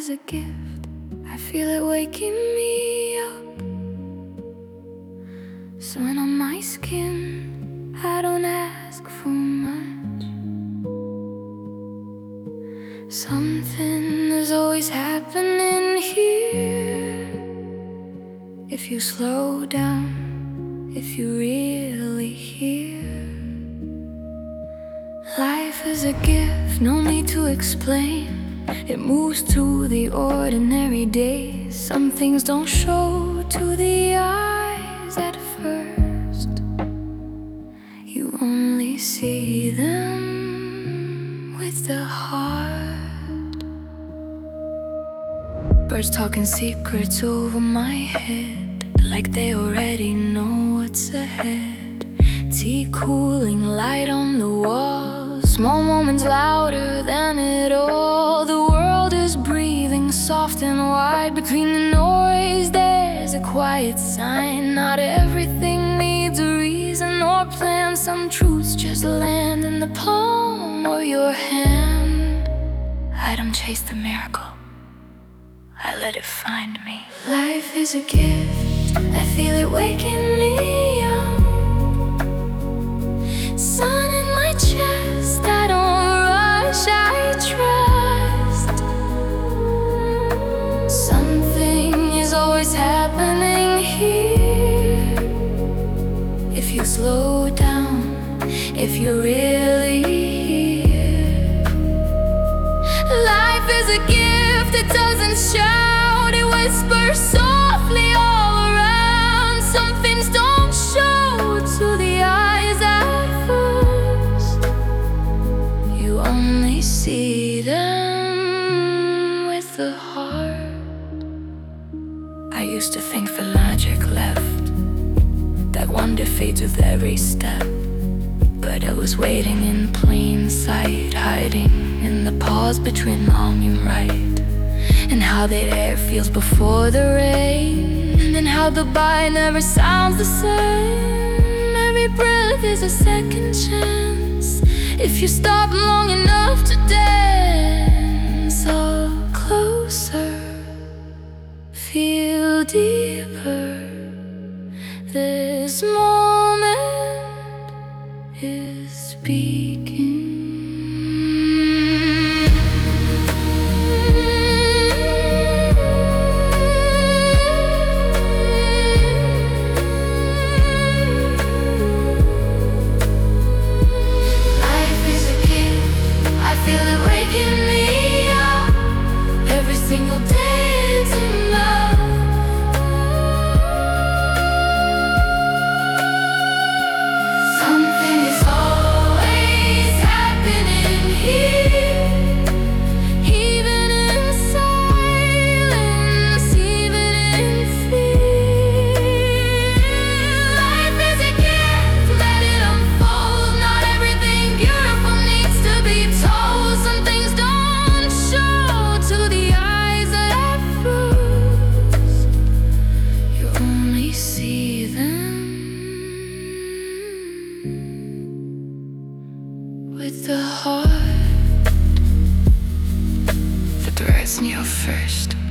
is a gift, I feel it waking me up. So when on my skin, I don't ask for much. Something is always happening here. If you slow down, if you really hear. Life is a gift, no need to explain. It moves through the ordinary days. Some things don't show to the eyes at first. You only see them with the heart. Birds talking secrets over my head, like they already know what's ahead. Tea cooling, light on the wall, small moments louder than it all. The world is breathing soft and wide. Between the noise there's a quiet sign. Not everything needs a reason or plan. Some truths just land in the palm of your hand. I don't chase the miracle, I let it find me. Life is a gift, I feel it waking me up. Sun in my chest, I don't rush, I trust. Something is always happening here. If you slow down, if you really hear. Life is a gift, it doesn't shout, it whispers softly all around. Some things don't show to the eyes at first. You only see them with the heart. I used to think the magic left, that wonder fades with every step. But I was waiting in plain sight, hiding in the pause between wrong and right. And how that air feels before the rain, and how the bye never sounds the same. Every breath is a second chance, if you stop long enough to dance. All closer, feel deeper. This moment is speaking. Single day it's enough. Something is always happening here. Even in silence, even in fear. Life is a gift, let it unfold. Not everything beautiful needs to be told. Some things don't show to the see them with the heart. The birds knew first.